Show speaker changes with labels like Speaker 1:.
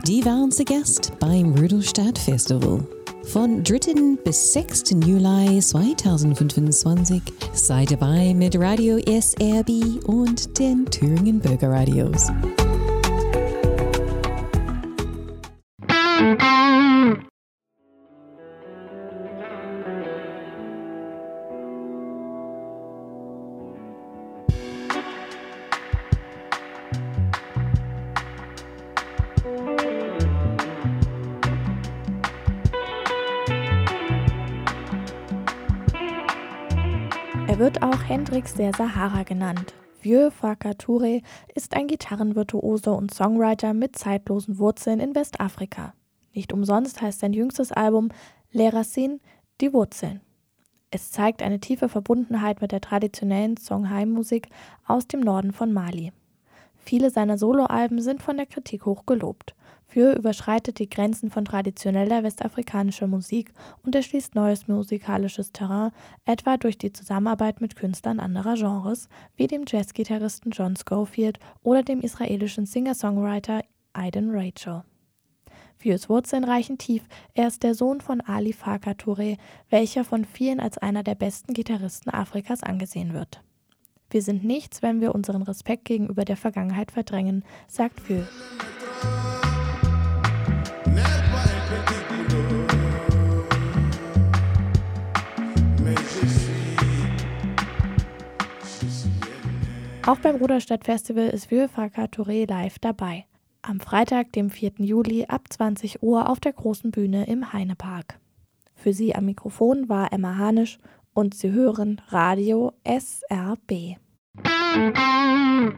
Speaker 1: Die waren zu Gast beim Rudolstadt Festival. Von 3. bis 6. Juli 2025 seid dabei mit Radio SRB und den Thüringen Bürgerradios.
Speaker 2: Er wird auch Hendrix der Sahara genannt. Vieux Farka Touré ist ein Gitarrenvirtuose und Songwriter mit zeitlosen Wurzeln in Westafrika. Nicht umsonst heißt sein jüngstes Album Les Racines, die Wurzeln. Es zeigt eine tiefe Verbundenheit mit der traditionellen Songhai-Musik aus dem Norden von Mali. Viele seiner Soloalben sind von der Kritik hoch gelobt. Vieux überschreitet die Grenzen von traditioneller westafrikanischer Musik und erschließt neues musikalisches Terrain, etwa durch die Zusammenarbeit mit Künstlern anderer Genres, wie dem Jazzgitarristen John Scofield oder dem israelischen Singer-Songwriter Aiden Rachel. Vieux Wurzeln reichen tief. Er ist der Sohn von Ali Farka Touré, welcher von vielen als einer der besten Gitarristen Afrikas angesehen wird. Wir sind nichts, wenn wir unseren Respekt gegenüber der Vergangenheit verdrängen, sagt Vieux. Auch beim Rudolstadt Festival ist Vieux Farka Touré live dabei. Am Freitag, dem 4. Juli ab 20 Uhr auf der großen Bühne im Heinepark. Für Sie am Mikrofon war Emma Hanisch und Sie hören Radio SRB.